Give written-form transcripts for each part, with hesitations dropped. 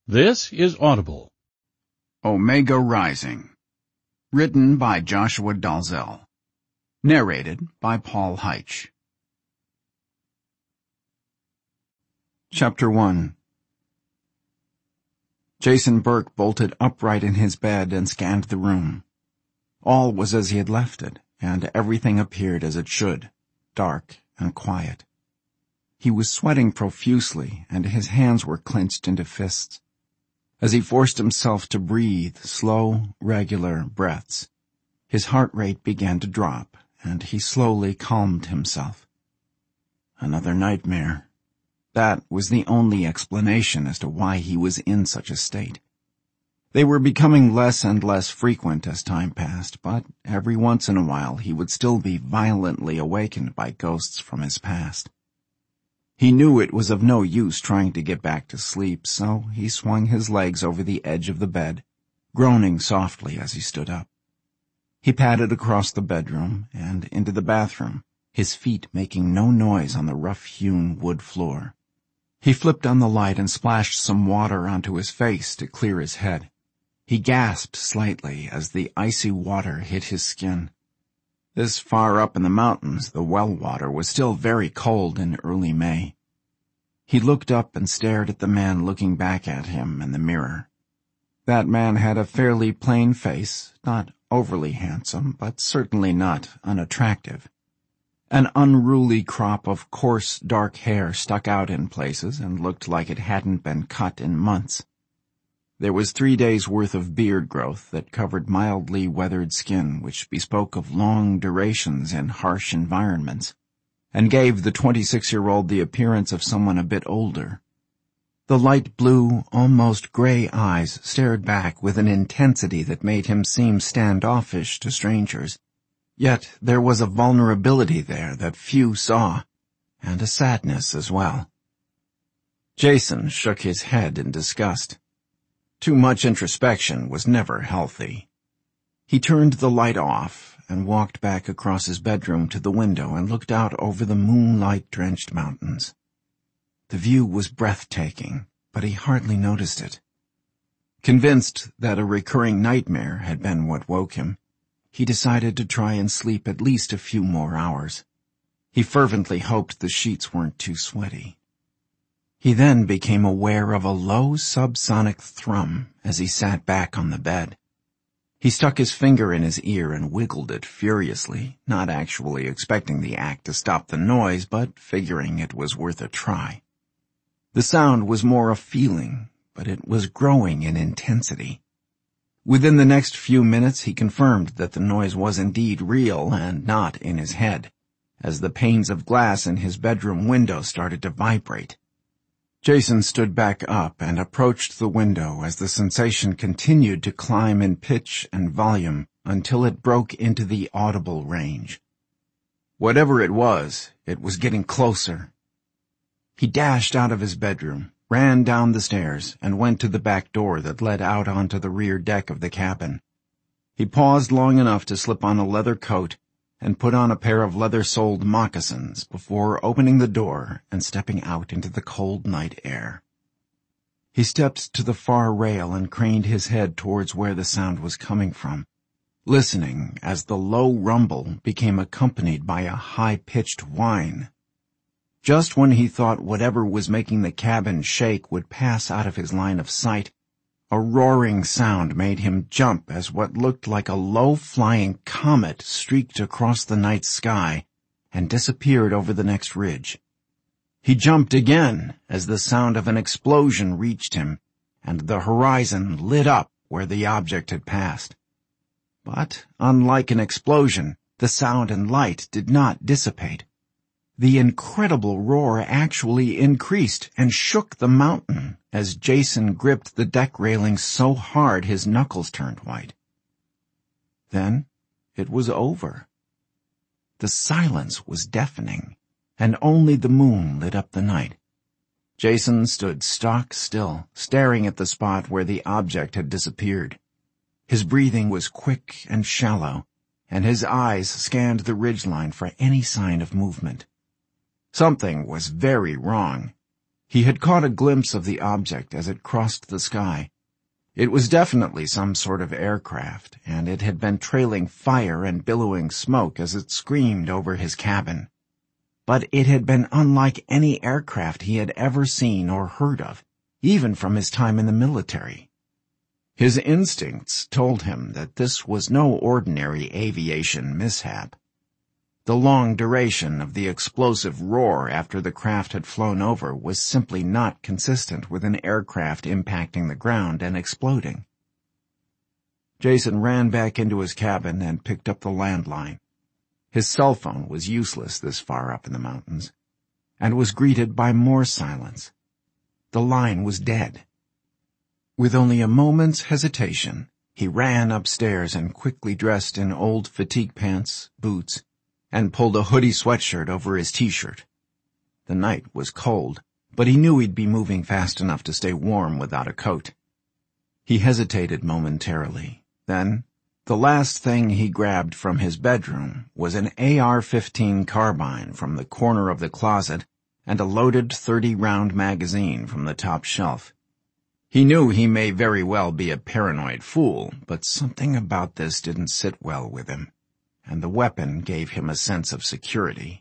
This is Audible. Omega Rising. Written by Joshua Dalzell. Narrated by Paul Heitch. Chapter 1. Jason Burke bolted upright in his bed and scanned the room. All was as he had left it, and everything appeared as it should, dark and quiet. He was sweating profusely, and his hands were clenched into fists. As he forced himself to breathe slow, regular breaths, his heart rate began to drop, and he slowly calmed himself. Another nightmare. That was the only explanation as to why he was in such a state. They were becoming less and less frequent as time passed, but every once in a while he would still be violently awakened by ghosts from his past. He knew it was of no use trying to get back to sleep, so he swung his legs over the edge of the bed, groaning softly as he stood up. He padded across the bedroom and into the bathroom, his feet making no noise on the rough-hewn wood floor. He flipped on the light and splashed some water onto his face to clear his head. He gasped slightly as the icy water hit his skin. This far up in the mountains, the well water was still very cold in early May. He looked up and stared at the man looking back at him in the mirror. That man had a fairly plain face, not overly handsome, but certainly not unattractive. An unruly crop of coarse, dark hair stuck out in places and looked like it hadn't been cut in months. There was 3 days' worth of beard growth that covered mildly weathered skin, which bespoke of long durations in harsh environments, and gave the 26-year-old the appearance of someone a bit older. The light blue, almost gray eyes stared back with an intensity that made him seem standoffish to strangers. Yet there was a vulnerability there that few saw, and a sadness as well. Jason shook his head in disgust. Too much introspection was never healthy. He turned the light off and walked back across his bedroom to the window and looked out over the moonlight-drenched mountains. The view was breathtaking, but he hardly noticed it. Convinced that a recurring nightmare had been what woke him, he decided to try and sleep at least a few more hours. He fervently hoped the sheets weren't too sweaty. He then became aware of a low subsonic thrum as he sat back on the bed. He stuck his finger in his ear and wiggled it furiously, not actually expecting the act to stop the noise, but figuring it was worth a try. The sound was more a feeling, but it was growing in intensity. Within the next few minutes he confirmed that the noise was indeed real and not in his head, as the panes of glass in his bedroom window started to vibrate. Jason stood back up and approached the window as the sensation continued to climb in pitch and volume until it broke into the audible range. Whatever it was getting closer. He dashed out of his bedroom, ran down the stairs, and went to the back door that led out onto the rear deck of the cabin. He paused long enough to slip on a leather coat and put on a pair of leather-soled moccasins before opening the door and stepping out into the cold night air. He stepped to the far rail and craned his head towards where the sound was coming from, listening as the low rumble became accompanied by a high-pitched whine. Just when he thought whatever was making the cabin shake would pass out of his line of sight, a roaring sound made him jump as what looked like a low-flying comet streaked across the night sky and disappeared over the next ridge. He jumped again as the sound of an explosion reached him, and the horizon lit up where the object had passed. But, unlike an explosion, the sound and light did not dissipate. The incredible roar actually increased and shook the mountain as Jason gripped the deck railing so hard his knuckles turned white. Then it was over. The silence was deafening, and only the moon lit up the night. Jason stood stock still, staring at the spot where the object had disappeared. His breathing was quick and shallow, and his eyes scanned the ridgeline for any sign of movement. Something was very wrong. He had caught a glimpse of the object as it crossed the sky. It was definitely some sort of aircraft, and it had been trailing fire and billowing smoke as it screamed over his cabin. But it had been unlike any aircraft he had ever seen or heard of, even from his time in the military. His instincts told him that this was no ordinary aviation mishap. The long duration of the explosive roar after the craft had flown over was simply not consistent with an aircraft impacting the ground and exploding. Jason ran back into his cabin and picked up the landline. His cell phone was useless this far up in the mountains, and was greeted by more silence. The line was dead. With only a moment's hesitation, he ran upstairs and quickly dressed in old fatigue pants, boots, and pulled a hoodie sweatshirt over his t-shirt. The night was cold, but he knew he'd be moving fast enough to stay warm without a coat. He hesitated momentarily. Then, the last thing he grabbed from his bedroom was an AR-15 carbine from the corner of the closet and a loaded 30-round magazine from the top shelf. He knew he may very well be a paranoid fool, but something about this didn't sit well with him, and the weapon gave him a sense of security.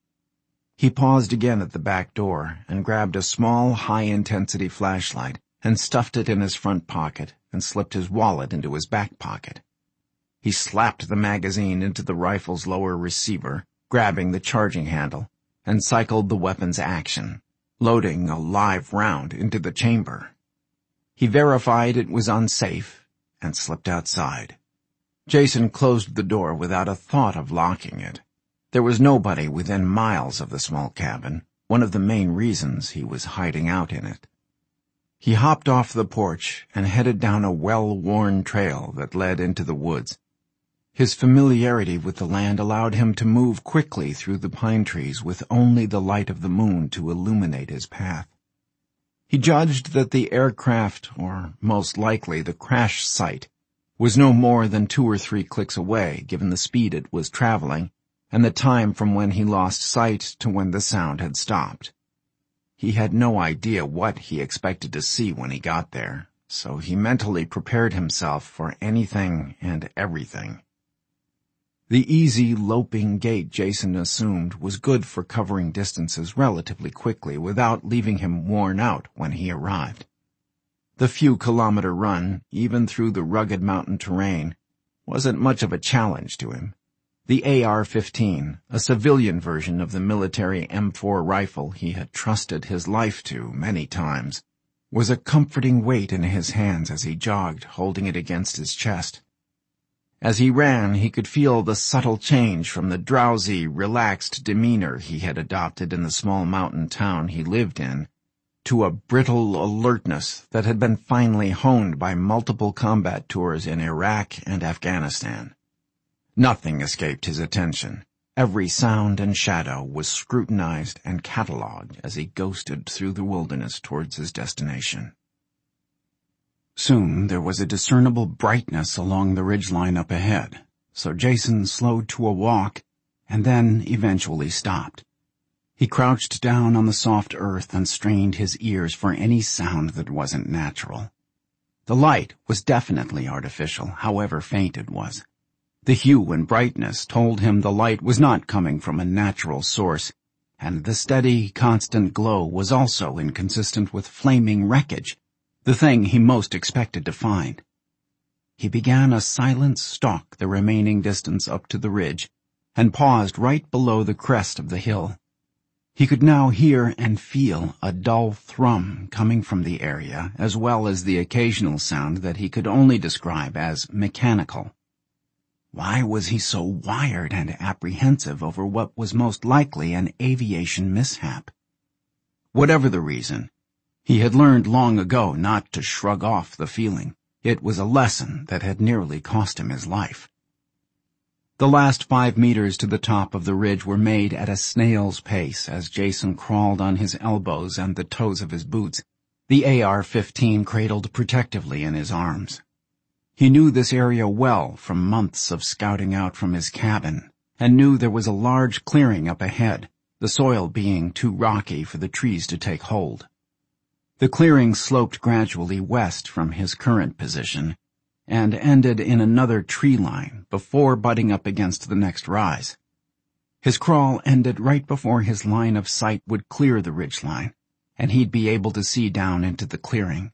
He paused again at the back door and grabbed a small, high-intensity flashlight and stuffed it in his front pocket and slipped his wallet into his back pocket. He slapped the magazine into the rifle's lower receiver, grabbing the charging handle, and cycled the weapon's action, loading a live round into the chamber. He verified it was unsafe and slipped outside. Jason closed the door without a thought of locking it. There was nobody within miles of the small cabin, one of the main reasons he was hiding out in it. He hopped off the porch and headed down a well-worn trail that led into the woods. His familiarity with the land allowed him to move quickly through the pine trees with only the light of the moon to illuminate his path. He judged that the aircraft, or most likely the crash site, was no more than 2 or 3 clicks away, given the speed it was traveling and the time from when he lost sight to when the sound had stopped. He had no idea what he expected to see when he got there, so he mentally prepared himself for anything and everything. The easy, loping gait Jason assumed was good for covering distances relatively quickly without leaving him worn out when he arrived. The few-kilometer run, even through the rugged mountain terrain, wasn't much of a challenge to him. The AR-15, a civilian version of the military M4 rifle he had trusted his life to many times, was a comforting weight in his hands as he jogged, holding it against his chest. As he ran, he could feel the subtle change from the drowsy, relaxed demeanor he had adopted in the small mountain town he lived in to a brittle alertness that had been finely honed by multiple combat tours in Iraq and Afghanistan. Nothing escaped his attention. Every sound and shadow was scrutinized and catalogued as he ghosted through the wilderness towards his destination. Soon there was a discernible brightness along the ridgeline up ahead, so Jason slowed to a walk and then eventually stopped. He crouched down on the soft earth and strained his ears for any sound that wasn't natural. The light was definitely artificial, however faint it was. The hue and brightness told him the light was not coming from a natural source, and the steady, constant glow was also inconsistent with flaming wreckage, the thing he most expected to find. He began a silent stalk the remaining distance up to the ridge, and paused right below the crest of the hill. He could now hear and feel a dull thrum coming from the area, as well as the occasional sound that he could only describe as mechanical. Why was he so wired and apprehensive over what was most likely an aviation mishap? Whatever the reason, he had learned long ago not to shrug off the feeling. It was a lesson that had nearly cost him his life. The last 5 meters to the top of the ridge were made at a snail's pace as Jason crawled on his elbows and the toes of his boots, the AR-15 cradled protectively in his arms. He knew this area well from months of scouting out from his cabin, and knew there was a large clearing up ahead, the soil being too rocky for the trees to take hold. The clearing sloped gradually west from his current position and ended in another tree line before butting up against the next rise. His crawl ended right before his line of sight would clear the ridgeline, and he'd be able to see down into the clearing.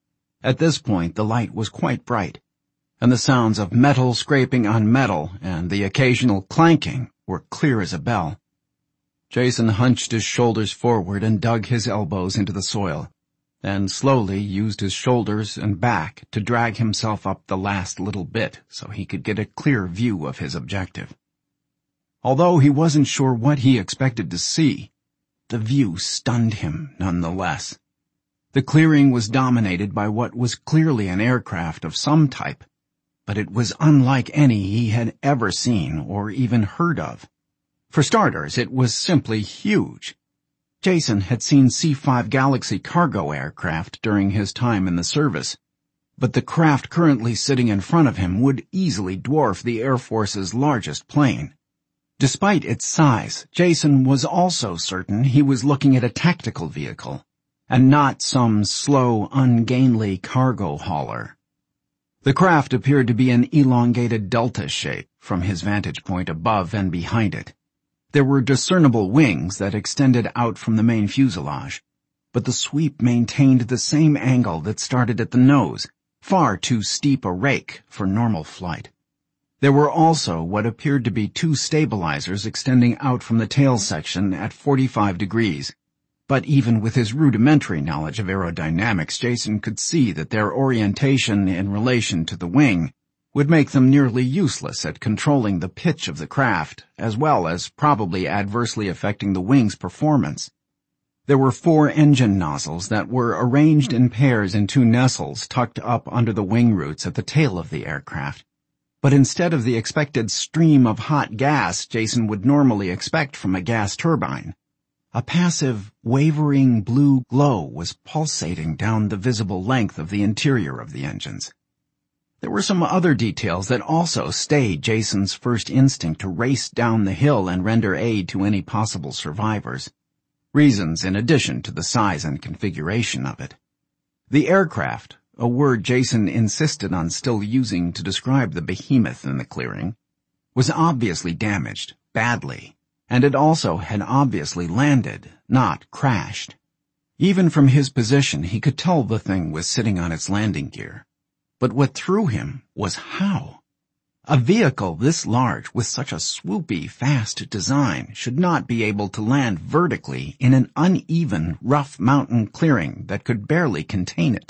At this point, the light was quite bright, and the sounds of metal scraping on metal and the occasional clanking were clear as a bell. Jason hunched his shoulders forward and dug his elbows into the soil, then slowly used his shoulders and back to drag himself up the last little bit so he could get a clear view of his objective. Although he wasn't sure what he expected to see, the view stunned him nonetheless. The clearing was dominated by what was clearly an aircraft of some type, but it was unlike any he had ever seen or even heard of. For starters, it was simply huge. Jason had seen C-5 Galaxy cargo aircraft during his time in the service, but the craft currently sitting in front of him would easily dwarf the Air Force's largest plane. Despite its size, Jason was also certain he was looking at a tactical vehicle, and not some slow, ungainly cargo hauler. The craft appeared to be an elongated delta shape from his vantage point above and behind it. There were discernible wings that extended out from the main fuselage, but the sweep maintained the same angle that started at the nose, far too steep a rake for normal flight. There were also what appeared to be two stabilizers extending out from the tail section at 45 degrees, but even with his rudimentary knowledge of aerodynamics, Jason could see that their orientation in relation to the wing would make them nearly useless at controlling the pitch of the craft, as well as probably adversely affecting the wing's performance. There were 4 engine nozzles that were arranged in pairs in 2 nestles tucked up under the wing roots at the tail of the aircraft. But instead of the expected stream of hot gas Jason would normally expect from a gas turbine, a passive, wavering blue glow was pulsating down the visible length of the interior of the engines. There were some other details that also stayed Jason's first instinct to race down the hill and render aid to any possible survivors. Reasons in addition to the size and configuration of it. The aircraft, a word Jason insisted on still using to describe the behemoth in the clearing, was obviously damaged, badly, and it also had obviously landed, not crashed. Even from his position, he could tell the thing was sitting on its landing gear. But what threw him was how. A vehicle this large with such a swoopy, fast design should not be able to land vertically in an uneven, rough mountain clearing that could barely contain it.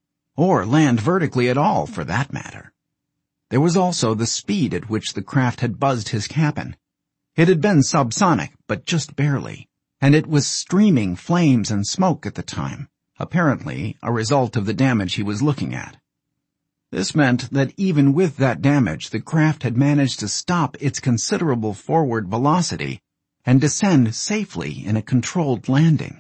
Or land vertically at all, for that matter. There was also the speed at which the craft had buzzed his cabin. It had been subsonic, but just barely, and it was streaming flames and smoke at the time, apparently a result of the damage he was looking at. This meant that even with that damage, the craft had managed to stop its considerable forward velocity and descend safely in a controlled landing.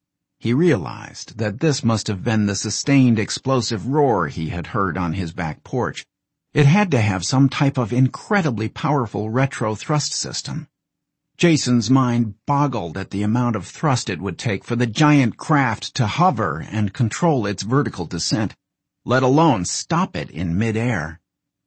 He realized that this must have been the sustained explosive roar he had heard on his back porch. It had to have some type of incredibly powerful retro-thrust system. Jason's mind boggled at the amount of thrust it would take for the giant craft to hover and control its vertical descent, let alone stop it in mid-air.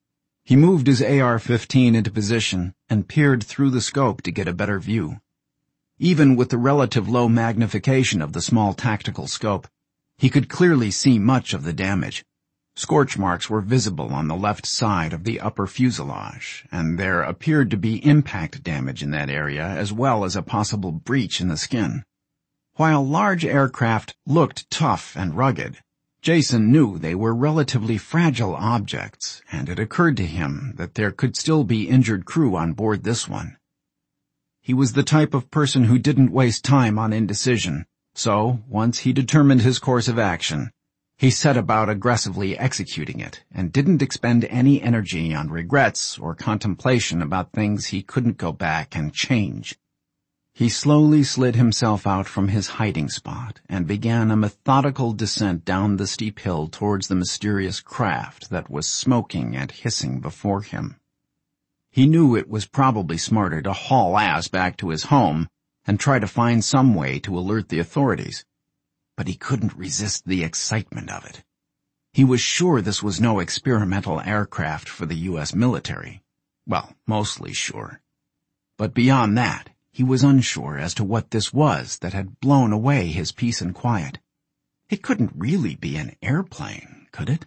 He moved his AR-15 into position and peered through the scope to get a better view. Even with the relative low magnification of the small tactical scope, he could clearly see much of the damage. Scorch marks were visible on the left side of the upper fuselage, and there appeared to be impact damage in that area as well as a possible breach in the skin. While large aircraft looked tough and rugged, Jason knew they were relatively fragile objects, and it occurred to him that there could still be injured crew on board this one. He was the type of person who didn't waste time on indecision, so once he determined his course of action, he set about aggressively executing it and didn't expend any energy on regrets or contemplation about things he couldn't go back and change. He slowly slid himself out from his hiding spot and began a methodical descent down the steep hill towards the mysterious craft that was smoking and hissing before him. He knew it was probably smarter to haul ass back to his home and try to find some way to alert the authorities. but he couldn't resist the excitement of it. He was sure this was no experimental aircraft for the U.S. military. Well, mostly sure. But beyond that, he was unsure as to what this was that had blown away his peace and quiet. It couldn't really be an airplane, could it?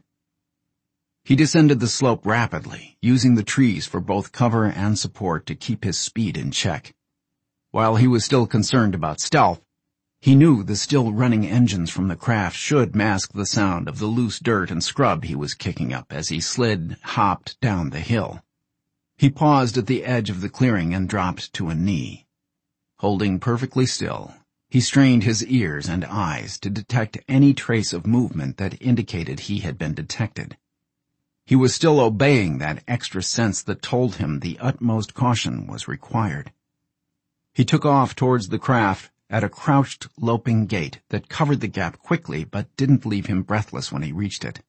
He descended the slope rapidly, using the trees for both cover and support to keep his speed in check. While he was still concerned about stealth, he knew the still-running engines from the craft should mask the sound of the loose dirt and scrub he was kicking up as he hopped down the hill. He paused at the edge of the clearing and dropped to a knee. Holding perfectly still, he strained his ears and eyes to detect any trace of movement that indicated he had been detected. He was still obeying that extra sense that told him the utmost caution was required. He took off towards the craft at a crouched, loping gait that covered the gap quickly but didn't leave him breathless when he reached it.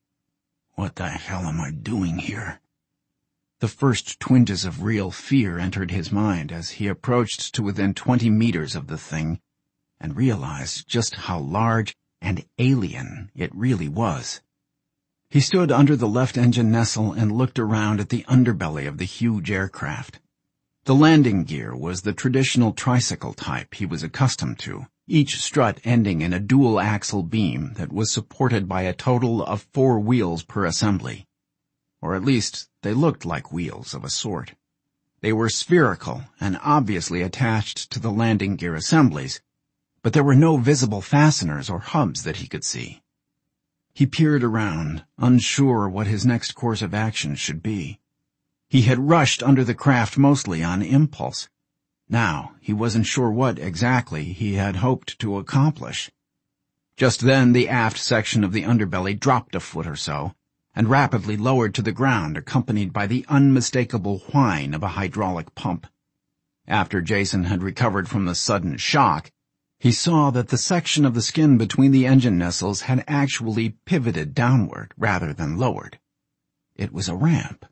What the hell am I doing here? The first twinges of real fear entered his mind as he approached to within 20 meters of the thing and realized just how large and alien it really was. He stood under the left engine nacelle and looked around at the underbelly of the huge aircraft. The landing gear was the traditional tricycle type he was accustomed to, each strut ending in a dual-axle beam that was supported by a total of 4 wheels per assembly. Or at least, they looked like wheels of a sort. They were spherical and obviously attached to the landing gear assemblies, but there were no visible fasteners or hubs that he could see. He peered around, unsure what his next course of action should be. He had rushed under the craft mostly on impulse. Now, he wasn't sure what exactly he had hoped to accomplish. Just then, the aft section of the underbelly dropped a foot or so, and rapidly lowered to the ground, accompanied by the unmistakable whine of a hydraulic pump. After Jason had recovered from the sudden shock, he saw that the section of the skin between the engine nacelles had actually pivoted downward rather than lowered. It was a ramp.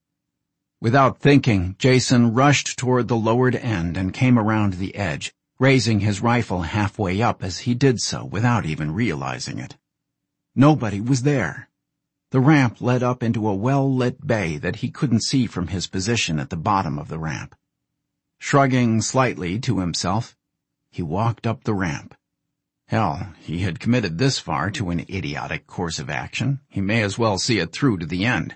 Without thinking, Jason rushed toward the lowered end and came around the edge, raising his rifle halfway up as he did so without even realizing it. Nobody was there. The ramp led up into a well-lit bay that he couldn't see from his position at the bottom of the ramp. Shrugging slightly to himself, he walked up the ramp. Hell, he had committed this far to an idiotic course of action. He may as well see it through to the end.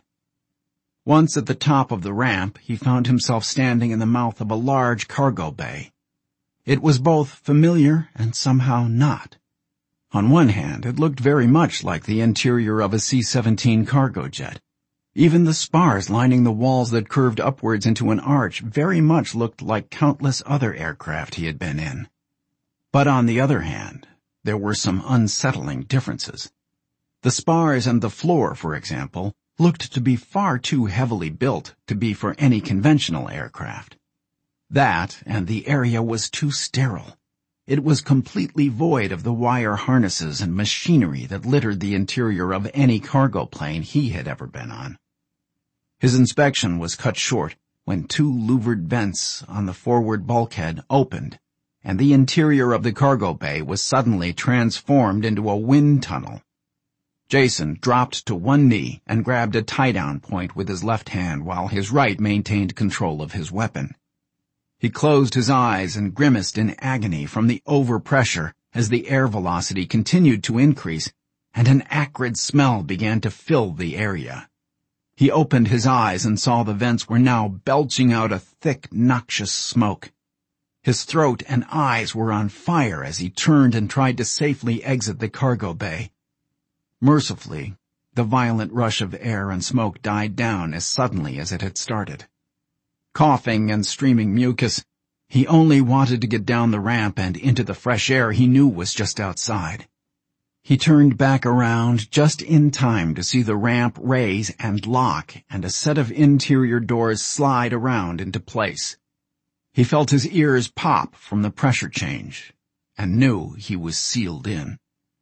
Once at the top of the ramp, he found himself standing in the mouth of a large cargo bay. It was both familiar and somehow not. On one hand, it looked very much like the interior of a C-17 cargo jet. Even the spars lining the walls that curved upwards into an arch very much looked like countless other aircraft he had been in. But on the other hand, there were some unsettling differences. The spars and the floor, for example, looked to be far too heavily built to be for any conventional aircraft. That, and the area was too sterile. It was completely void of the wire harnesses and machinery that littered the interior of any cargo plane he had ever been on. His inspection was cut short when 2 louvered vents on the forward bulkhead opened, and the interior of the cargo bay was suddenly transformed into a wind tunnel. Jason dropped to one knee and grabbed a tie-down point with his left hand while his right maintained control of his weapon. He closed his eyes and grimaced in agony from the overpressure as the air velocity continued to increase and an acrid smell began to fill the area. He opened his eyes and saw the vents were now belching out a thick, noxious smoke. His throat and eyes were on fire as he turned and tried to safely exit the cargo bay. Mercifully, the violent rush of air and smoke died down as suddenly as it had started. Coughing and streaming mucus, he only wanted to get down the ramp and into the fresh air he knew was just outside. He turned back around just in time to see the ramp raise and lock and a set of interior doors slide around into place. He felt his ears pop from the pressure change and knew he was sealed in.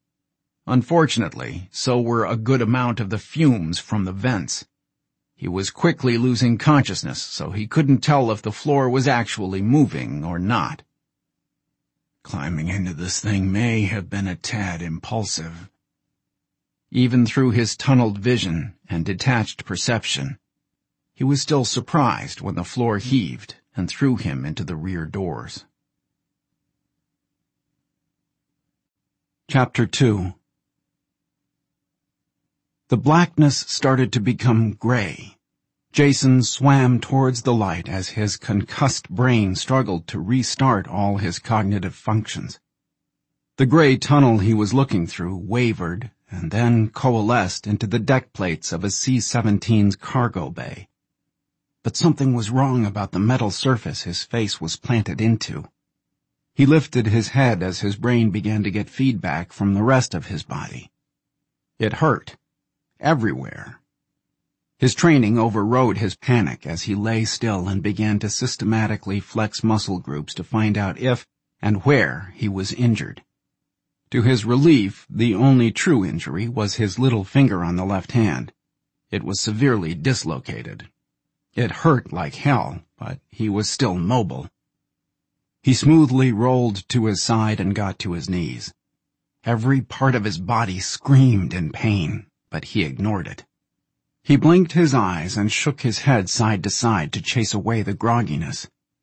Unfortunately, so were a good amount of the fumes from the vents. He was quickly losing consciousness, so he couldn't tell if the floor was actually moving or not. Climbing into this thing may have been a tad impulsive. Even through his tunneled vision and detached perception, he was still surprised when the floor heaved and threw him into the rear doors. Chapter 2. The blackness started to become gray. Jason swam towards the light as his concussed brain struggled to restart all his cognitive functions. The gray tunnel he was looking through wavered and then coalesced into the deck plates of a C-17's cargo bay. But something was wrong about the metal surface his face was planted into. He lifted his head as his brain began to get feedback from the rest of his body. It hurt. Everywhere. His training overrode his panic as he lay still and began to systematically flex muscle groups to find out if and where he was injured. To his relief, the only true injury was his little finger on the left hand. It was severely dislocated. It hurt like hell, but he was still mobile. He smoothly rolled to his side and got to his knees. Every part of his body screamed in pain, but he ignored it. He blinked his eyes and shook his head side to side to chase away the grogginess.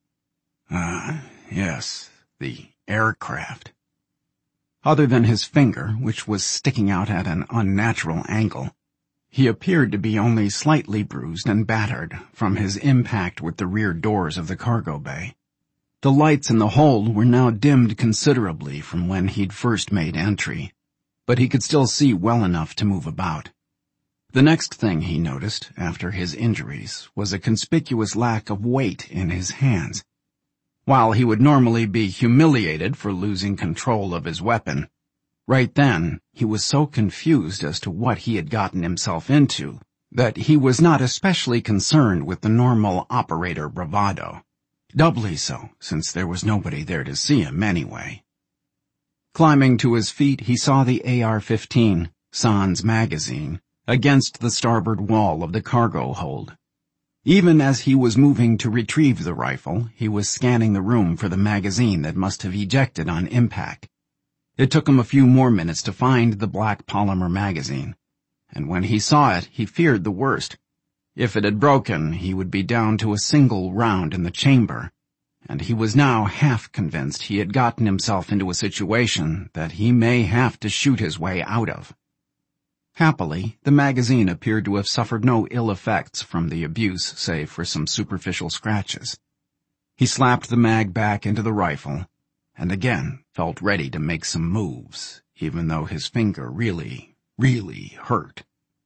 Yes, the aircraft. Other than his finger, which was sticking out at an unnatural angle, he appeared to be only slightly bruised and battered from his impact with the rear doors of the cargo bay. The lights in the hold were now dimmed considerably from when he'd first made entry, but he could still see well enough to move about. The next thing he noticed, after his injuries, was a conspicuous lack of weight in his hands. While he would normally be humiliated for losing control of his weapon, right then he was so confused as to what he had gotten himself into that he was not especially concerned with the normal operator bravado. Doubly so, since there was nobody there to see him anyway. Climbing to his feet, he saw the AR-15, Sans magazine, against the starboard wall of the cargo hold. Even as he was moving to retrieve the rifle, he was scanning the room for the magazine that must have ejected on impact. It took him a few more minutes to find the black polymer magazine, and when he saw it, he feared the worst. If it had broken, he would be down to a single round in the chamber, and he was now half convinced he had gotten himself into a situation that he may have to shoot his way out of. Happily, the magazine appeared to have suffered no ill effects from the abuse save for some superficial scratches. He slapped the mag back into the rifle, and again felt ready to make some moves, even though his finger really hurt.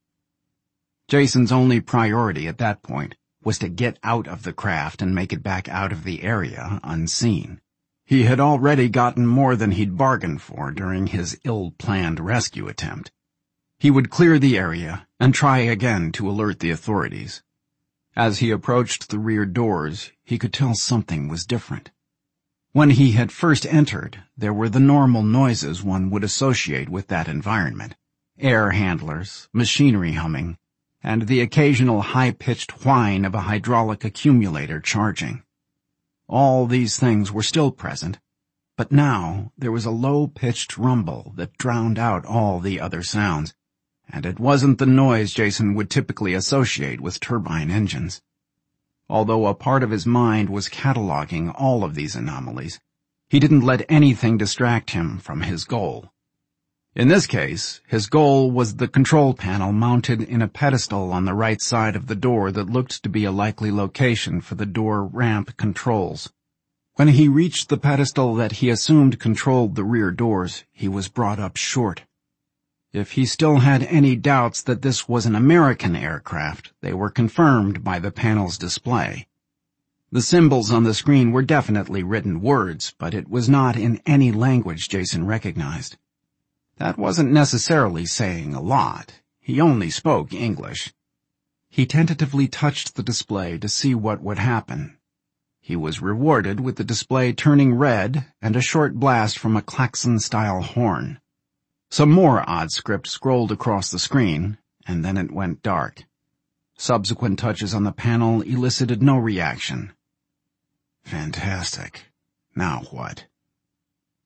Jason's only priority at that point was to get out of the craft and make it back out of the area unseen. He had already gotten more than he'd bargained for during his ill-planned rescue attempt. He would clear the area and try again to alert the authorities. As he approached the rear doors, he could tell something was different. When he had first entered, there were the normal noises one would associate with that environment: air handlers, machinery humming, and the occasional high-pitched whine of a hydraulic accumulator charging. All these things were still present, but now there was a low-pitched rumble that drowned out all the other sounds, and it wasn't the noise Jason would typically associate with turbine engines. Although a part of his mind was cataloging all of these anomalies, he didn't let anything distract him from his goal. In this case, his goal was the control panel mounted in a pedestal on the right side of the door that looked to be a likely location for the door ramp controls. When he reached the pedestal that he assumed controlled the rear doors, he was brought up short. If he still had any doubts that this was an American aircraft, they were confirmed by the panel's display. The symbols on the screen were definitely written words, but it was not in any language Jason recognized. That wasn't necessarily saying a lot. He only spoke English. He tentatively touched the display to see what would happen. He was rewarded with the display turning red and a short blast from a klaxon-style horn. Some more odd script scrolled across the screen, and then it went dark. Subsequent touches on the panel elicited no reaction. Fantastic. Now what?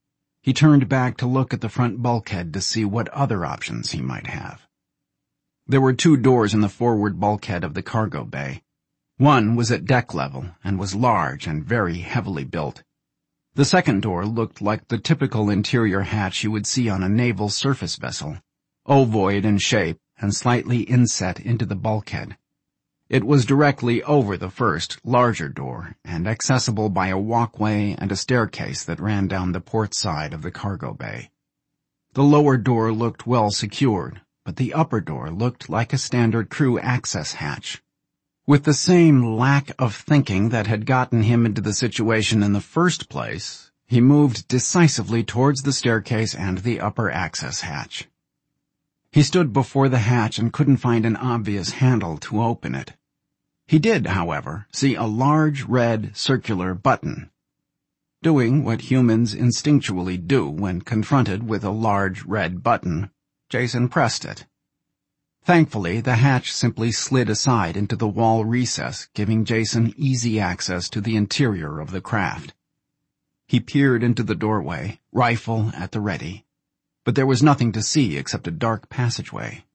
He turned back to look at the front bulkhead to see what other options he might have. There were 2 doors in the forward bulkhead of the cargo bay. One was at deck level and was large and very heavily built. The second door looked like the typical interior hatch you would see on a naval surface vessel, ovoid in shape and slightly inset into the bulkhead. It was directly over the first, larger door and accessible by a walkway and a staircase that ran down the port side of the cargo bay. The lower door looked well secured, but the upper door looked like a standard crew access hatch. With the same lack of thinking that had gotten him into the situation in the first place, he moved decisively towards the staircase and the upper access hatch. He stood before the hatch and couldn't find an obvious handle to open it. He did, however, see a large red circular button. Doing what humans instinctually do when confronted with a large red button, Jason pressed it. Thankfully, the hatch simply slid aside into the wall recess, giving Jason easy access to the interior of the craft. He peered into the doorway, rifle at the ready, but there was nothing to see except a dark passageway.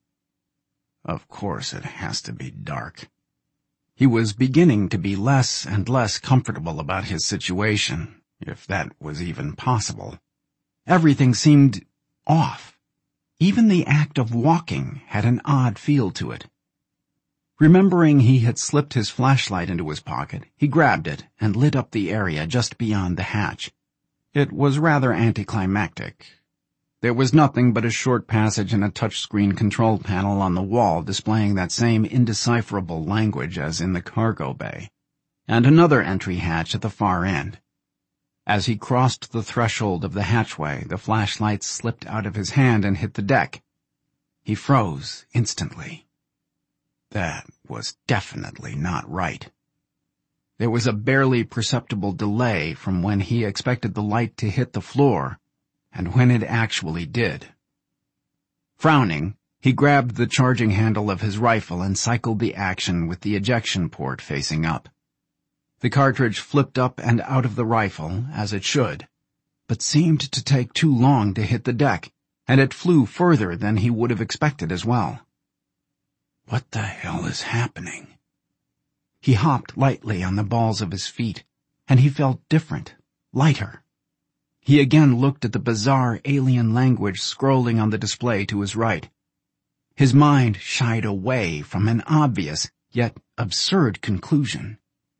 Of course it has to be dark. He was beginning to be less and less comfortable about his situation, if that was even possible. Everything seemed off. Even the act of walking had an odd feel to it. Remembering he had slipped his flashlight into his pocket, he grabbed it and lit up the area just beyond the hatch. It was rather anticlimactic. There was nothing but a short passage and a touchscreen control panel on the wall displaying that same indecipherable language as in the cargo bay, and another entry hatch at the far end. As he crossed the threshold of the hatchway, the flashlight slipped out of his hand and hit the deck. He froze instantly. That was definitely not right. There was a barely perceptible delay from when he expected the light to hit the floor and when it actually did. Frowning, he grabbed the charging handle of his rifle and cycled the action with the ejection port facing up. The cartridge flipped up and out of the rifle, as it should, but seemed to take too long to hit the deck, and it flew further than he would have expected as well. What the hell is happening? He hopped lightly on the balls of his feet, and he felt different, lighter. He again looked at the bizarre alien language scrolling on the display to his right. His mind shied away from an obvious, yet absurd conclusion.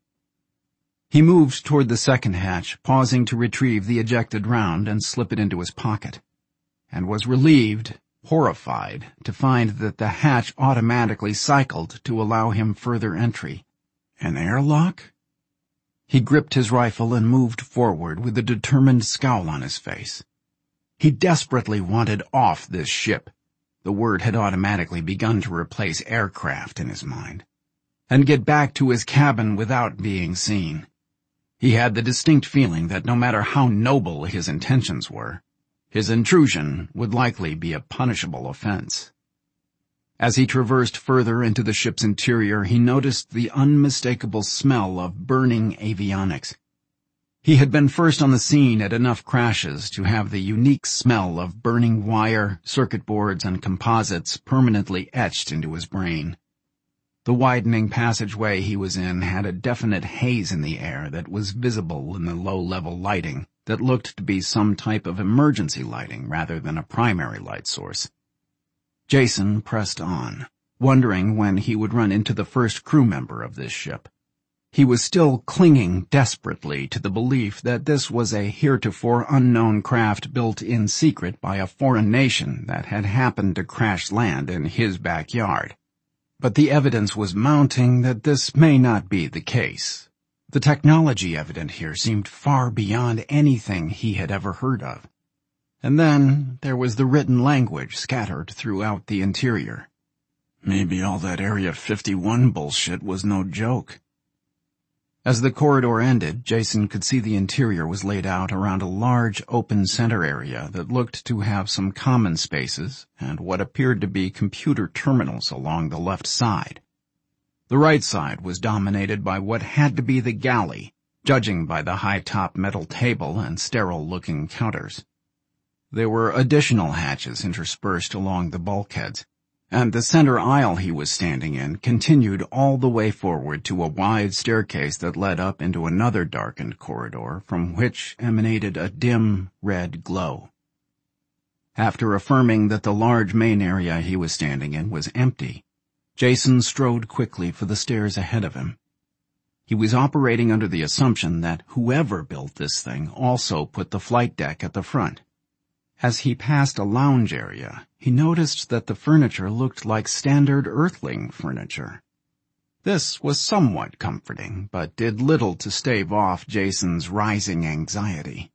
He moved toward the second hatch, pausing to retrieve the ejected round and slip it into his pocket, and was relieved, horrified, to find that the hatch automatically cycled to allow him further entry. An airlock? He gripped his rifle and moved forward with a determined scowl on his face. He desperately wanted off this ship. The word had automatically begun to replace aircraft in his mind, and get back to his cabin without being seen. He had the distinct feeling that no matter how noble his intentions were, his intrusion would likely be a punishable offense. As he traversed further into the ship's interior, he noticed the unmistakable smell of burning avionics. He had been first on the scene at enough crashes to have the unique smell of burning wire, circuit boards, and composites permanently etched into his brain. The widening passageway he was in had a definite haze in the air that was visible in the low-level lighting that looked to be some type of emergency lighting rather than a primary light source. Jason pressed on, wondering when he would run into the first crew member of this ship. He was still clinging desperately to the belief that this was a heretofore unknown craft built in secret by a foreign nation that had happened to crash land in his backyard. But the evidence was mounting that this may not be the case. The technology evident here seemed far beyond anything he had ever heard of. And then there was the written language scattered throughout the interior. Maybe all that Area 51 bullshit was no joke. As the corridor ended, Jason could see the interior was laid out around a large open center area that looked to have some common spaces and what appeared to be computer terminals along the left side. The right side was dominated by what had to be the galley, judging by the high-top metal table and sterile-looking counters. There were additional hatches interspersed along the bulkheads, and the center aisle he was standing in continued all the way forward to a wide staircase that led up into another darkened corridor from which emanated a dim red glow. After affirming that the large main area he was standing in was empty, Jason strode quickly for the stairs ahead of him. He was operating under the assumption that whoever built this thing also put the flight deck at the front. As he passed a lounge area, he noticed that the furniture looked like standard Earthling furniture. This was somewhat comforting, but did little to stave off Jason's rising anxiety.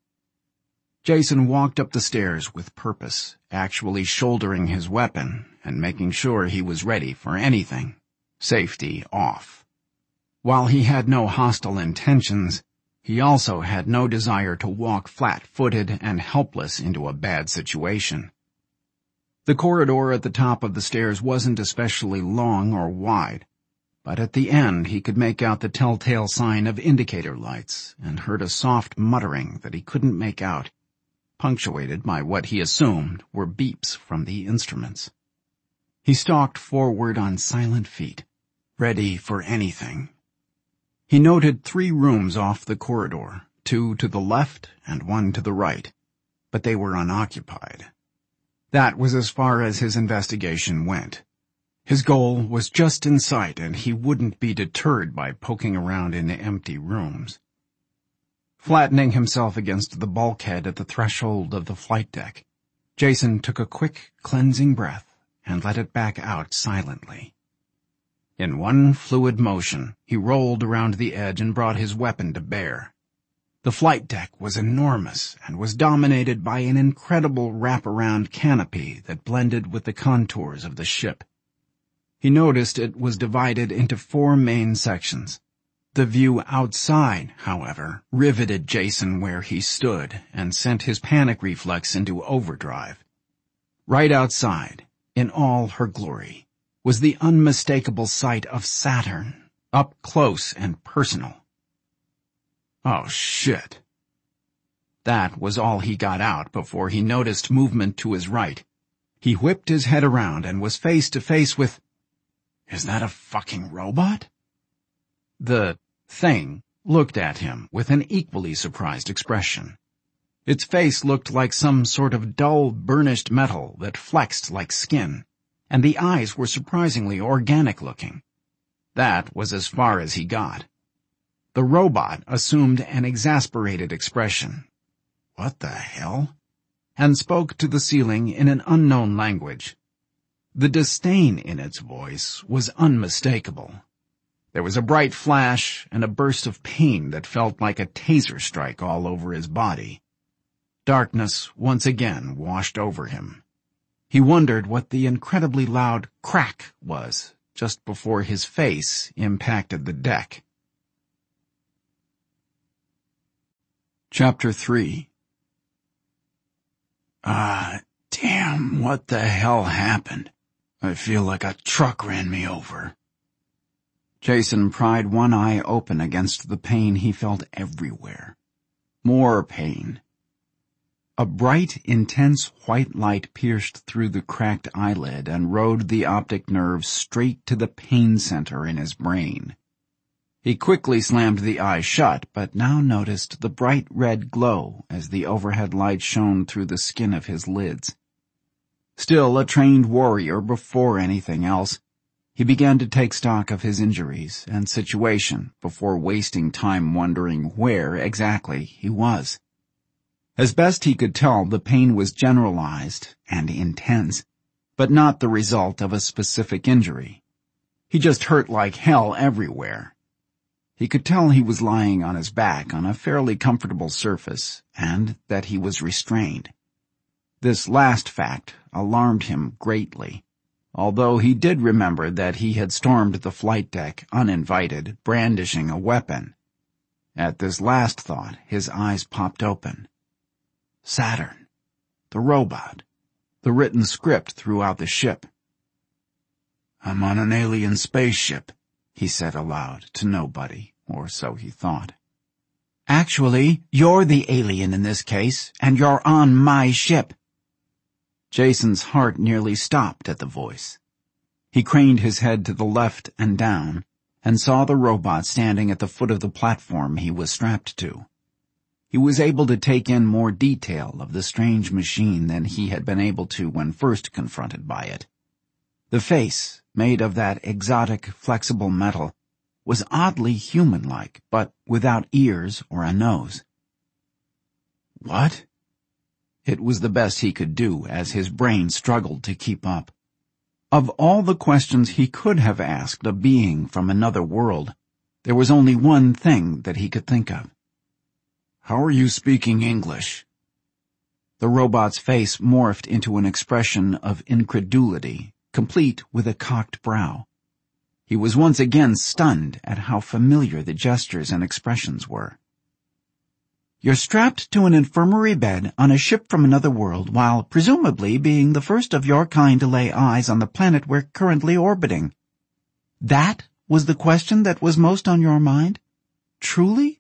Jason walked up the stairs with purpose, actually shouldering his weapon and making sure he was ready for anything. Safety off. While he had no hostile intentions, he also had no desire to walk flat-footed and helpless into a bad situation. The corridor at the top of the stairs wasn't especially long or wide, but at the end he could make out the telltale sign of indicator lights and heard a soft muttering that he couldn't make out, punctuated by what he assumed were beeps from the instruments. He stalked forward on silent feet, ready for anything. He noted 3 rooms off the corridor, 2 to the left and 1 to the right, but they were unoccupied. That was as far as his investigation went. His goal was just in sight, and he wouldn't be deterred by poking around in empty rooms. Flattening himself against the bulkhead at the threshold of the flight deck, Jason took a quick, cleansing breath and let it back out silently. In one fluid motion, he rolled around the edge and brought his weapon to bear. The flight deck was enormous and was dominated by an incredible wraparound canopy that blended with the contours of the ship. He noticed it was divided into 4 main sections. The view outside, however, riveted Jason where he stood and sent his panic reflex into overdrive. Right outside, in all her glory, was the unmistakable sight of Saturn, up close and personal. Oh, shit. That was all he got out before he noticed movement to his right. He whipped his head around and was face to face with... Is that a fucking robot? The thing looked at him with an equally surprised expression. Its face looked like some sort of dull, burnished metal that flexed like skin, and the eyes were surprisingly organic-looking. That was as far as he got. The robot assumed an exasperated expression. What the hell? And spoke to the ceiling in an unknown language. The disdain in its voice was unmistakable. There was a bright flash and a burst of pain that felt like a taser strike all over his body. Darkness once again washed over him. He wondered what the incredibly loud crack was just before his face impacted the deck. Chapter 3. Damn, what the hell happened? I feel like a truck ran me over. Jason pried one eye open against the pain he felt everywhere. More pain. A bright, intense white light pierced through the cracked eyelid and rode the optic nerve straight to the pain center in his brain. He quickly slammed the eye shut, but now noticed the bright red glow as the overhead light shone through the skin of his lids. Still a trained warrior before anything else, he began to take stock of his injuries and situation before wasting time wondering where exactly he was. As best he could tell, the pain was generalized and intense, but not the result of a specific injury. He just hurt like hell everywhere. He could tell he was lying on his back on a fairly comfortable surface, and that he was restrained. This last fact alarmed him greatly, although he did remember that he had stormed the flight deck uninvited, brandishing a weapon. At this last thought, his eyes popped open. Saturn, the robot, the written script throughout the ship. I'm on an alien spaceship, he said aloud to nobody, or so he thought. Actually, you're the alien in this case, and you're on my ship, Jason's heart nearly stopped at the voice. He craned his head to the left and down, and saw the robot standing at the foot of the platform he was strapped to. He was able to take in more detail of the strange machine than he had been able to when first confronted by it. The face, made of that exotic, flexible metal, was oddly human-like, but without ears or a nose. What? It was the best he could do as his brain struggled to keep up. Of all the questions he could have asked a being from another world, there was only one thing that he could think of. How are you speaking English? The robot's face morphed into an expression of incredulity, complete with a cocked brow. He was once again stunned at how familiar the gestures and expressions were. You're strapped to an infirmary bed on a ship from another world while presumably being the first of your kind to lay eyes on the planet we're currently orbiting. That was the question that was most on your mind? Truly?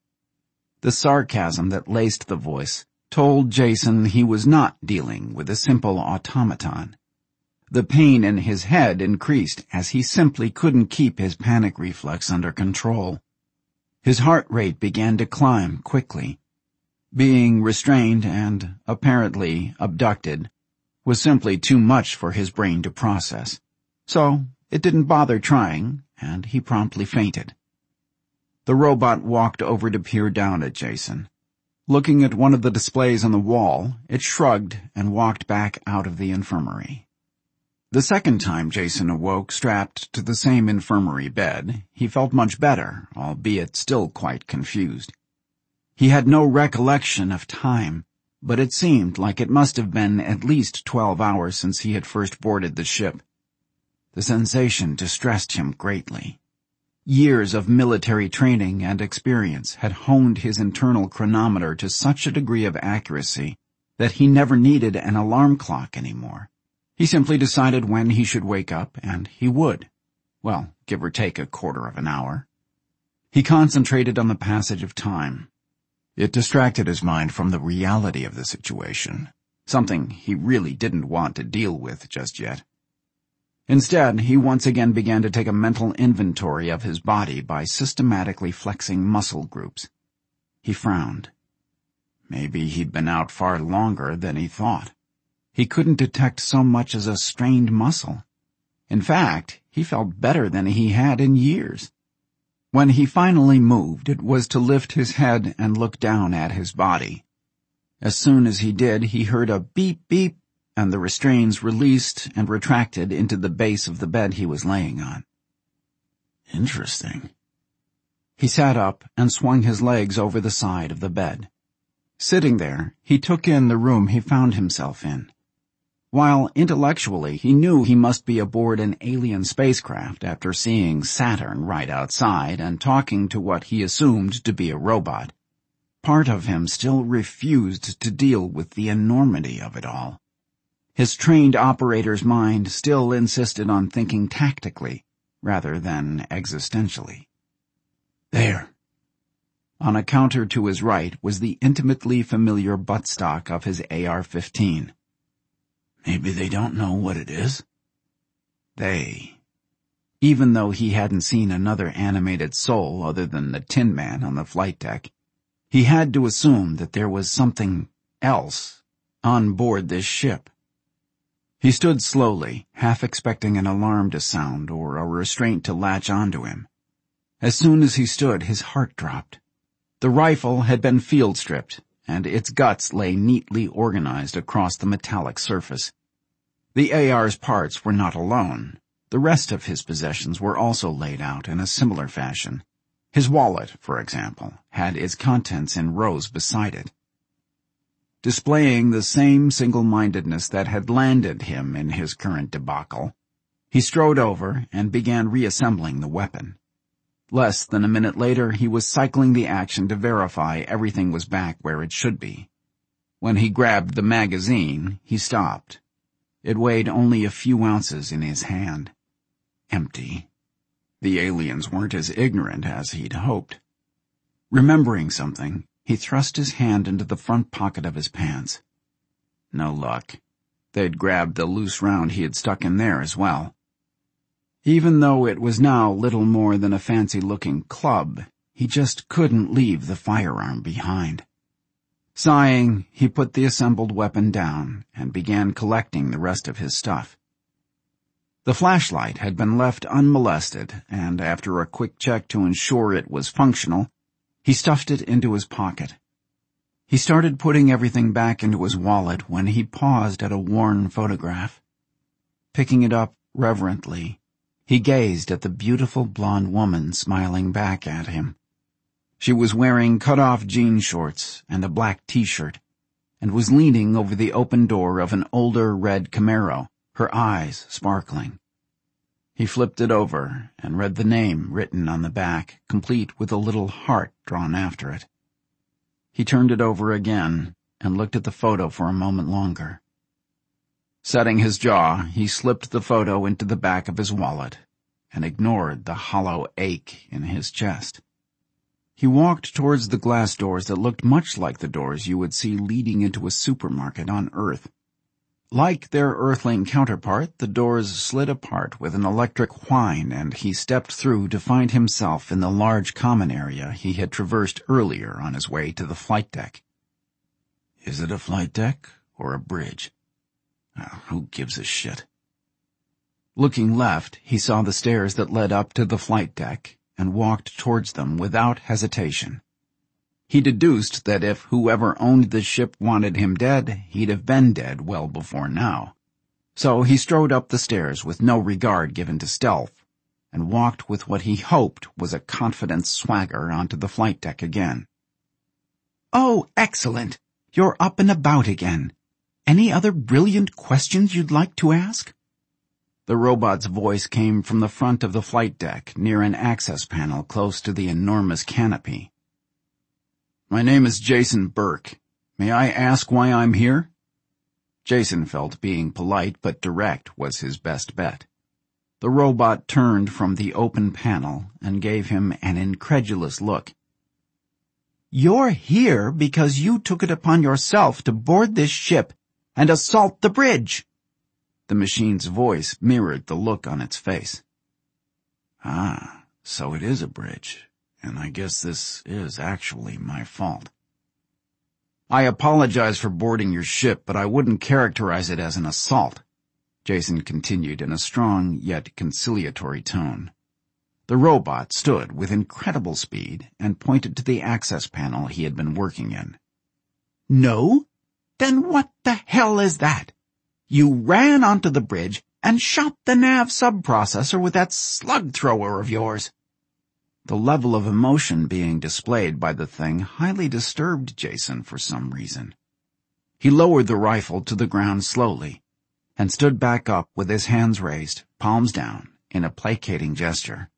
The sarcasm that laced the voice told Jason he was not dealing with a simple automaton. The pain in his head increased as he simply couldn't keep his panic reflex under control. His heart rate began to climb quickly. Being restrained and, apparently, abducted was simply too much for his brain to process. So, it didn't bother trying, and he promptly fainted. The robot walked over to peer down at Jason. Looking at one of the displays on the wall, it shrugged and walked back out of the infirmary. The second time Jason awoke strapped to the same infirmary bed, he felt much better, albeit still quite confused. He had no recollection of time, but it seemed like it must have been at least 12 hours since he had first boarded the ship. The sensation distressed him greatly. Years of military training and experience had honed his internal chronometer to such a degree of accuracy that he never needed an alarm clock anymore. He simply decided when he should wake up, and he would. Well, give or take a quarter of an hour. He concentrated on the passage of time. It distracted his mind from the reality of the situation, something he really didn't want to deal with just yet. Instead, he once again began to take a mental inventory of his body by systematically flexing muscle groups. He frowned. Maybe he'd been out far longer than he thought. He couldn't detect so much as a strained muscle. In fact, he felt better than he had in years. When he finally moved, it was to lift his head and look down at his body. As soon as he did, he heard a beep beep, and the restraints released and retracted into the base of the bed he was laying on. Interesting. He sat up and swung his legs over the side of the bed. Sitting there, he took in the room he found himself in. While intellectually he knew he must be aboard an alien spacecraft after seeing Saturn right outside and talking to what he assumed to be a robot, part of him still refused to deal with the enormity of it all. His trained operator's mind still insisted on thinking tactically rather than existentially. There. On a counter to his right was the intimately familiar buttstock of his AR-15. Maybe they don't know what it is? Even though he hadn't seen another animated soul other than the Tin Man on the flight deck, he had to assume that there was something else on board this ship. He stood slowly, half expecting an alarm to sound or a restraint to latch onto him. As soon as he stood, his heart dropped. The rifle had been field-stripped, and its guts lay neatly organized across the metallic surface. The AR's parts were not alone. The rest of his possessions were also laid out in a similar fashion. His wallet, for example, had its contents in rows beside it. Displaying the same single-mindedness that had landed him in his current debacle, he strode over and began reassembling the weapon. Less than a minute later, he was cycling the action to verify everything was back where it should be. When he grabbed the magazine, he stopped. It weighed only a few ounces in his hand. Empty. The aliens weren't as ignorant as he'd hoped. Remembering something, he thrust his hand into the front pocket of his pants. No luck. They'd grabbed the loose round he had stuck in there as well. Even though it was now little more than a fancy-looking club, he just couldn't leave the firearm behind. Sighing, he put the assembled weapon down and began collecting the rest of his stuff. The flashlight had been left unmolested, and after a quick check to ensure it was functional, he stuffed it into his pocket. He started putting everything back into his wallet when he paused at a worn photograph. Picking it up reverently, he gazed at the beautiful blonde woman smiling back at him. She was wearing cut-off jean shorts and a black t-shirt, and was leaning over the open door of an older red Camaro, her eyes sparkling. He flipped it over and read the name written on the back, complete with a little heart drawn after it. He turned it over again and looked at the photo for a moment longer. Setting his jaw, he slipped the photo into the back of his wallet and ignored the hollow ache in his chest. He walked towards the glass doors that looked much like the doors you would see leading into a supermarket on Earth. Like their Earthling counterpart, the doors slid apart with an electric whine, and he stepped through to find himself in the large common area he had traversed earlier on his way to the flight deck. Is it a flight deck or a bridge? Who gives a shit? Looking left, he saw the stairs that led up to the flight deck and walked towards them without hesitation. He deduced that if whoever owned the ship wanted him dead, he'd have been dead well before now. So he strode up the stairs with no regard given to stealth, and walked with what he hoped was a confident swagger onto the flight deck again. "Oh, excellent! You're up and about again. Any other brilliant questions you'd like to ask?" The robot's voice came from the front of the flight deck, near an access panel close to the enormous canopy. "My name is Jason Burke. May I ask why I'm here?" Jason felt being polite but direct was his best bet. The robot turned from the open panel and gave him an incredulous look. "You're here because you took it upon yourself to board this ship and assault the bridge." The machine's voice mirrored the look on its face. "Ah, so it is a bridge. And I guess this is actually my fault." "I apologize for boarding your ship, but I wouldn't characterize it as an assault," Jason continued in a strong yet conciliatory tone. The robot stood with incredible speed and pointed to the access panel he had been working in. "No? Then what the hell is that? You ran onto the bridge and shot the nav subprocessor with that slug thrower of yours." The level of emotion being displayed by the thing highly disturbed Jason for some reason. He lowered the rifle to the ground slowly and stood back up with his hands raised, palms down, in a placating gesture.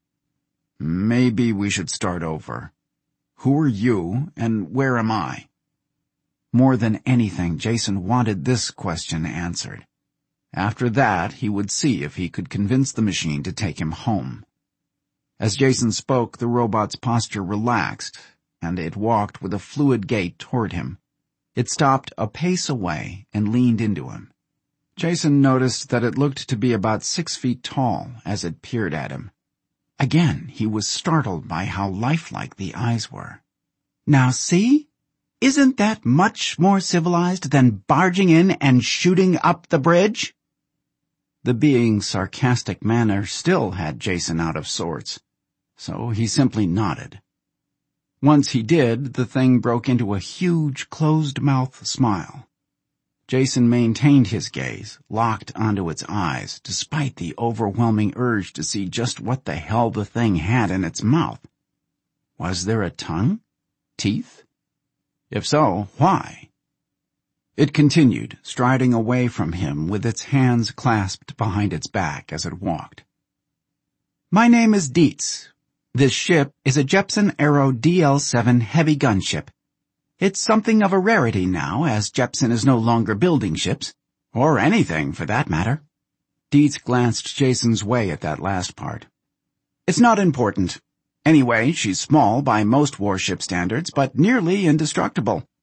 "Maybe we should start over. Who are you, and where am I?" More than anything, Jason wanted this question answered. After that, he would see if he could convince the machine to take him home. As Jason spoke, the robot's posture relaxed, and it walked with a fluid gait toward him. It stopped a pace away and leaned into him. Jason noticed that it looked to be about 6 feet tall as it peered at him. Again, he was startled by how lifelike the eyes were. "Now see? Isn't that much more civilized than barging in and shooting up the bridge?" The being's sarcastic manner still had Jason out of sorts, so he simply nodded. Once he did, the thing broke into a huge, closed-mouth smile. Jason maintained his gaze, locked onto its eyes, despite the overwhelming urge to see just what the hell the thing had in its mouth. Was there a tongue? Teeth? If so, why? It continued, striding away from him with its hands clasped behind its back as it walked. "My name is Dietz. This ship is a Jepson Aero DL-7 heavy gunship. It's something of a rarity now, as Jepson is no longer building ships, or anything for that matter." Dietz glanced Jason's way at that last part. "It's not important. Anyway, she's small by most warship standards, but nearly indestructible.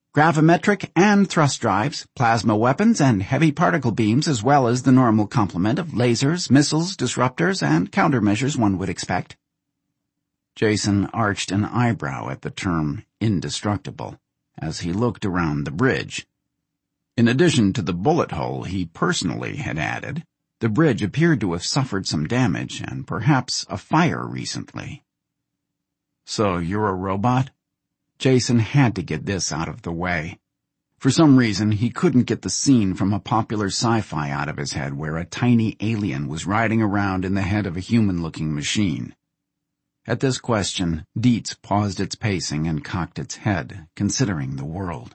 gravimetric and thrust drives, plasma weapons, and heavy particle beams, as well as the normal complement of lasers, missiles, disruptors, and countermeasures one would expect. Jason arched an eyebrow at the term indestructible as he looked around the bridge. In addition to the bullet hole he personally had added, the bridge appeared to have suffered some damage and perhaps a fire recently. "So you're a robot?" Jason had to get this out of the way. For some reason, he couldn't get the scene from a popular sci-fi out of his head where a tiny alien was riding around in the head of a human-looking machine. At this question, Dietz paused its pacing and cocked its head, considering the world.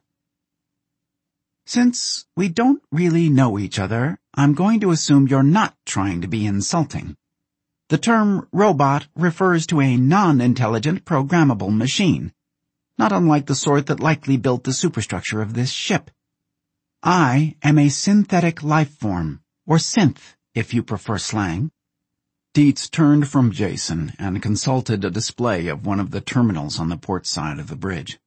"Since we don't really know each other, I'm going to assume you're not trying to be insulting. The term robot refers to a non-intelligent programmable machine, not unlike the sort that likely built the superstructure of this ship. I am a synthetic life form, or synth, if you prefer slang." Dietz turned from Jason and consulted a display of one of the terminals on the port side of the bridge.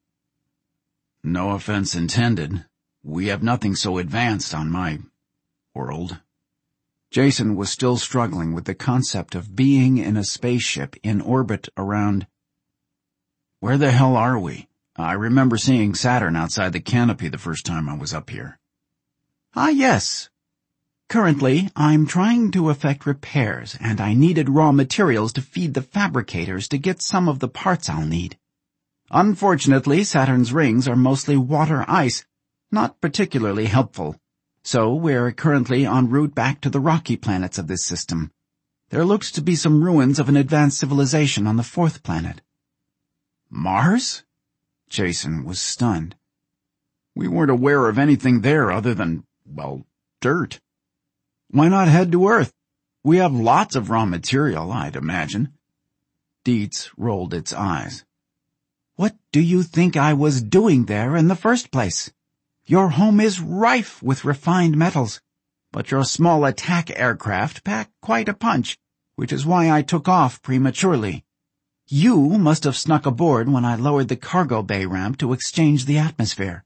"No offense intended. We have nothing so advanced on my world." Jason was still struggling with the concept of being in a spaceship in orbit around... "Where the hell are we? I remember seeing Saturn outside the canopy the first time I was up here." "Ah, yes. Currently, I'm trying to effect repairs, and I needed raw materials to feed the fabricators to get some of the parts I'll need. Unfortunately, Saturn's rings are mostly water-ice, not particularly helpful. So we're currently en route back to the rocky planets of this system. There looks to be some ruins of an advanced civilization on the fourth planet." "Mars?" Jason was stunned. "We weren't aware of anything there other than, well, dirt. Why not head to Earth? We have lots of raw material, I'd imagine." Dietz rolled its eyes. "What do you think I was doing there in the first place? Your home is rife with refined metals, but your small attack aircraft pack quite a punch, which is why I took off prematurely. You must have snuck aboard when I lowered the cargo bay ramp to exchange the atmosphere."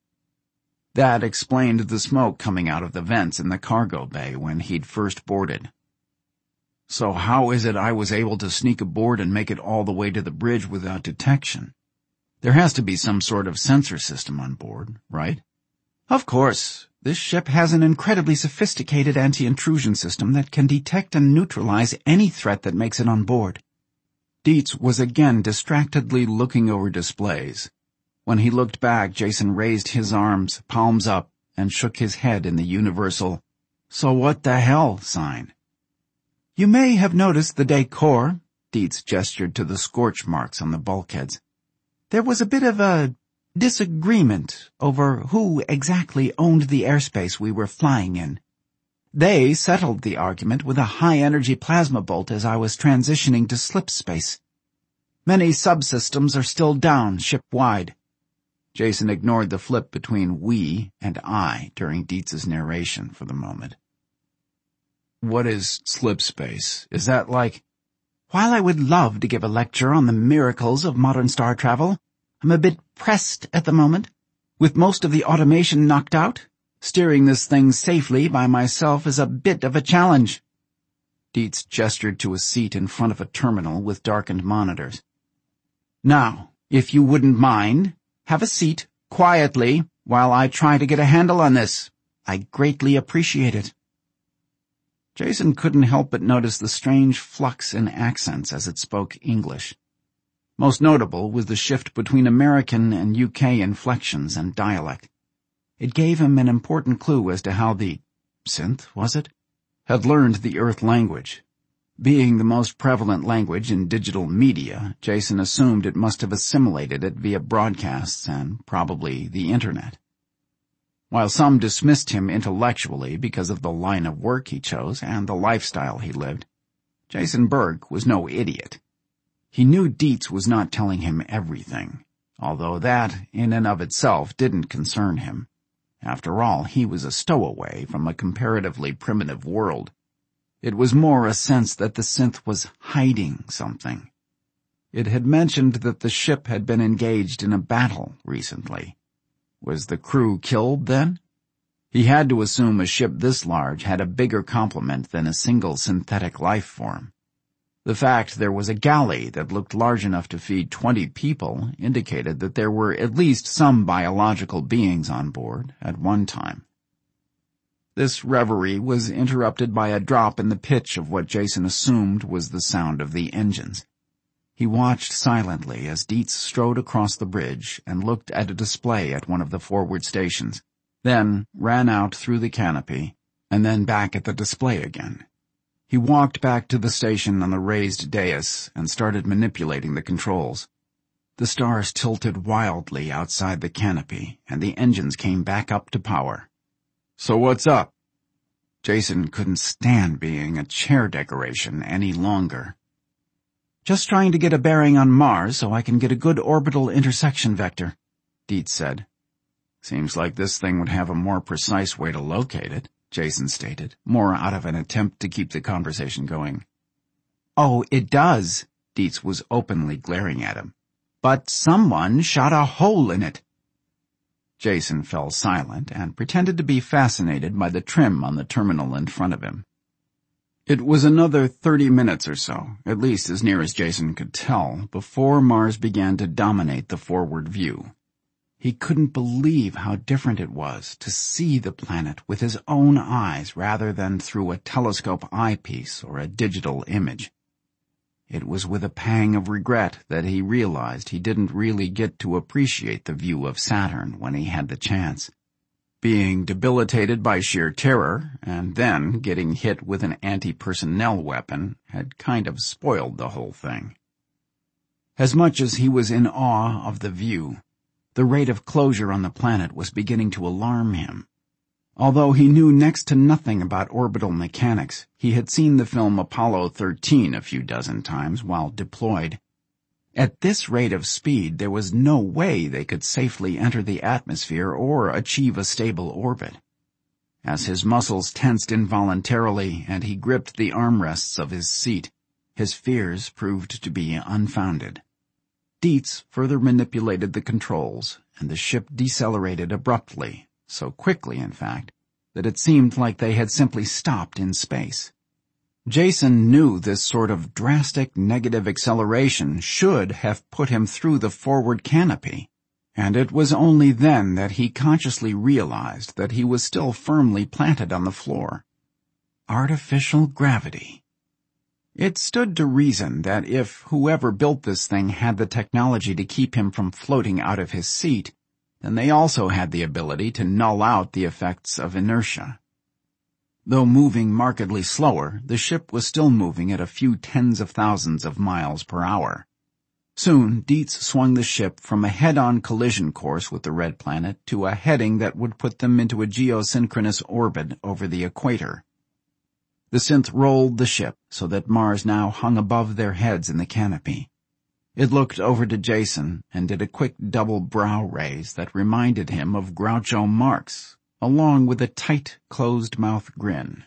That explained the smoke coming out of the vents in the cargo bay when he'd first boarded. "So how is it I was able to sneak aboard and make it all the way to the bridge without detection? There has to be some sort of sensor system on board, right?" "Of course. This ship has an incredibly sophisticated anti-intrusion system that can detect and neutralize any threat that makes it on board." Dietz was again distractedly looking over displays. When he looked back, Jason raised his arms, palms up, and shook his head in the universal, "So what the hell" sign. "You may have noticed the decor," Dietz gestured to the scorch marks on the bulkheads. "There was a bit of a disagreement over who exactly owned the airspace we were flying in. They settled the argument with a high-energy plasma bolt as I was transitioning to slip space. Many subsystems are still down ship-wide." Jason ignored the flip between "we" and "I" during Dietz's narration for the moment. "What is slip space? Is that like—" "While I would love to give a lecture on the miracles of modern star travel, I'm a bit pressed at the moment. With most of the automation knocked out, steering this thing safely by myself is a bit of a challenge." Dietz gestured to a seat in front of a terminal with darkened monitors. "Now, if you wouldn't mind, have a seat, quietly, while I try to get a handle on this. I greatly appreciate it." Jason couldn't help but notice the strange flux in accents as it spoke English. Most notable was the shift between American and UK inflections and dialect. It gave him an important clue as to how the synth, was it, had learned the Earth language. Being the most prevalent language in digital media, Jason assumed it must have assimilated it via broadcasts and probably the Internet. While some dismissed him intellectually because of the line of work he chose and the lifestyle he lived, Jason Berg was no idiot. He knew Dietz was not telling him everything, although that, in and of itself, didn't concern him. After all, he was a stowaway from a comparatively primitive world. It was more a sense that the synth was hiding something. It had mentioned that the ship had been engaged in a battle recently. Was the crew killed then? He had to assume a ship this large had a bigger complement than a single synthetic life form. The fact there was a galley that looked large enough to feed 20 people indicated that there were at least some biological beings on board at one time. This reverie was interrupted by a drop in the pitch of what Jason assumed was the sound of the engines. He watched silently as Dietz strode across the bridge and looked at a display at one of the forward stations, then ran out through the canopy, and then back at the display again. He walked back to the station on the raised dais and started manipulating the controls. The stars tilted wildly outside the canopy, and the engines came back up to power. "So what's up?" Jason couldn't stand being a chair decoration any longer. "Just trying to get a bearing on Mars so I can get a good orbital intersection vector," Dietz said. "Seems like this thing would have a more precise way to locate it," Jason stated, more out of an attempt to keep the conversation going. "Oh, it does." Dietz was openly glaring at him. "But someone shot a hole in it." Jason fell silent and pretended to be fascinated by the trim on the terminal in front of him. It was another 30 minutes or so, at least as near as Jason could tell, before Mars began to dominate the forward view. He couldn't believe how different it was to see the planet with his own eyes rather than through a telescope eyepiece or a digital image. It was with a pang of regret that he realized he didn't really get to appreciate the view of Saturn when he had the chance. Being debilitated by sheer terror, and then getting hit with an anti-personnel weapon, had kind of spoiled the whole thing. As much as he was in awe of the view, the rate of closure on the planet was beginning to alarm him. Although he knew next to nothing about orbital mechanics, he had seen the film Apollo 13 a few dozen times while deployed. At this rate of speed, there was no way they could safely enter the atmosphere or achieve a stable orbit. As his muscles tensed involuntarily and he gripped the armrests of his seat, his fears proved to be unfounded. Dietz further manipulated the controls, and the ship decelerated abruptly, so quickly, in fact, that it seemed like they had simply stopped in space. Jason knew this sort of drastic negative acceleration should have put him through the forward canopy, and it was only then that he consciously realized that he was still firmly planted on the floor. Artificial gravity. It stood to reason that if whoever built this thing had the technology to keep him from floating out of his seat, then they also had the ability to null out the effects of inertia. Though moving markedly slower, the ship was still moving at a few tens of thousands of miles per hour. Soon, Dietz swung the ship from a head-on collision course with the red planet to a heading that would put them into a geosynchronous orbit over the equator. The synth rolled the ship so that Mars now hung above their heads in the canopy. It looked over to Jason and did a quick double brow raise that reminded him of Groucho Marx, along with a tight, closed-mouth grin.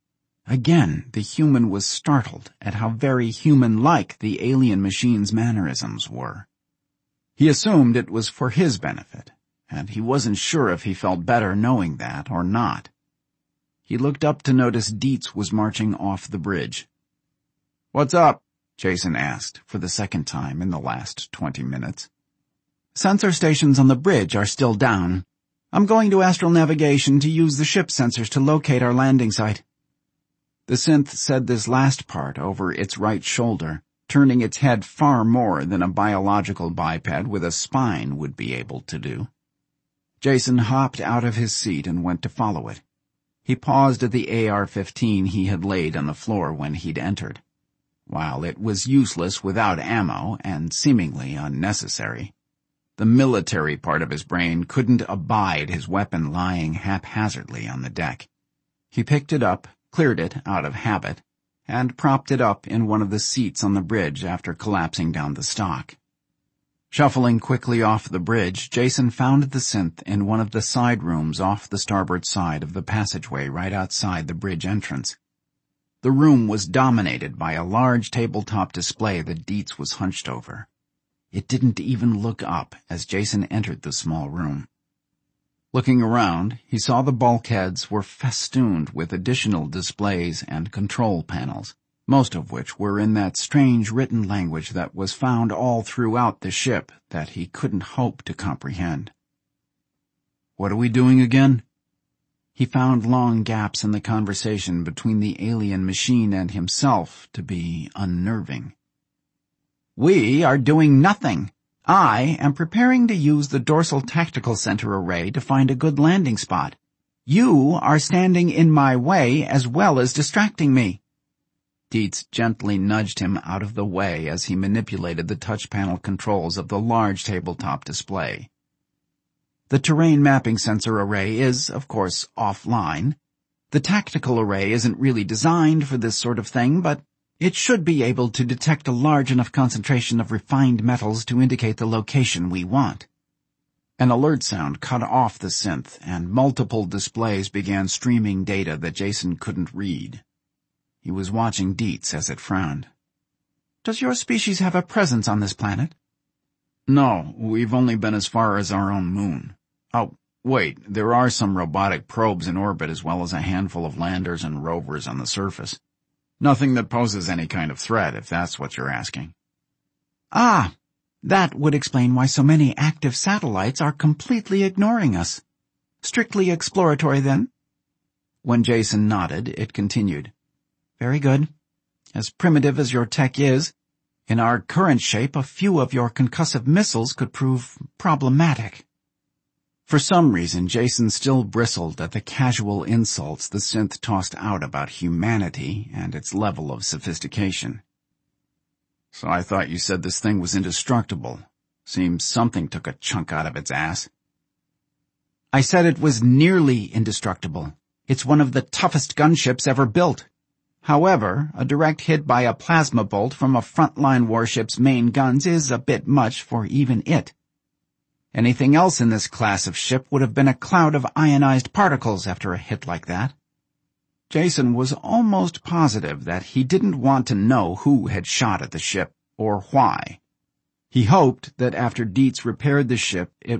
Again, the human was startled at how very human-like the alien machine's mannerisms were. He assumed it was for his benefit, and he wasn't sure if he felt better knowing that or not. He looked up to notice Dietz was marching off the bridge. "What's up?" Jason asked for the second time in the last 20 minutes. "Sensor stations on the bridge are still down. I'm going to astral navigation to use the ship sensors to locate our landing site." The synth said this last part over its right shoulder, turning its head far more than a biological biped with a spine would be able to do. Jason hopped out of his seat and went to follow it. He paused at the AR-15 he had laid on the floor when he'd entered. While it was useless without ammo and seemingly unnecessary, the military part of his brain couldn't abide his weapon lying haphazardly on the deck. He picked it up, cleared it out of habit, and propped it up in one of the seats on the bridge after collapsing down the stock. Shuffling quickly off the bridge, Jason found the synth in one of the side rooms off the starboard side of the passageway right outside the bridge entrance. The room was dominated by a large tabletop display that Dietz was hunched over. It didn't even look up as Jason entered the small room. Looking around, he saw the bulkheads were festooned with additional displays and control panels, most of which were in that strange written language that was found all throughout the ship that he couldn't hope to comprehend. "What are we doing again?" He found long gaps in the conversation between the alien machine and himself to be unnerving. "We are doing nothing. I am preparing to use the dorsal tactical center array to find a good landing spot. You are standing in my way as well as distracting me." Dietz gently nudged him out of the way as he manipulated the touch panel controls of the large tabletop display. The terrain mapping sensor array is, of course, offline. The tactical array isn't really designed for this sort of thing, but it should be able to detect a large enough concentration of refined metals to indicate the location we want. An alert sound cut off the synth, and multiple displays began streaming data that Jason couldn't read. He was watching Dietz as it frowned. "Does your species have a presence on this planet?" "No, we've only been as far as our own moon. Oh, wait, there are some robotic probes in orbit as well as a handful of landers and rovers on the surface. Nothing that poses any kind of threat, if that's what you're asking." "Ah, that would explain why so many active satellites are completely ignoring us. Strictly exploratory, then?" When Jason nodded, it continued. "Very good. As primitive as your tech is, in our current shape, a few of your concussive missiles could prove problematic." For some reason, Jason still bristled at the casual insults the synth tossed out about humanity and its level of sophistication. "So I thought you said this thing was indestructible. Seems something took a chunk out of its ass." "I said it was nearly indestructible. It's one of the toughest gunships ever built. However, a direct hit by a plasma bolt from a frontline warship's main guns is a bit much for even it. Anything else in this class of ship would have been a cloud of ionized particles after a hit like that." Jason was almost positive that he didn't want to know who had shot at the ship or why. He hoped that after Dietz repaired the ship, it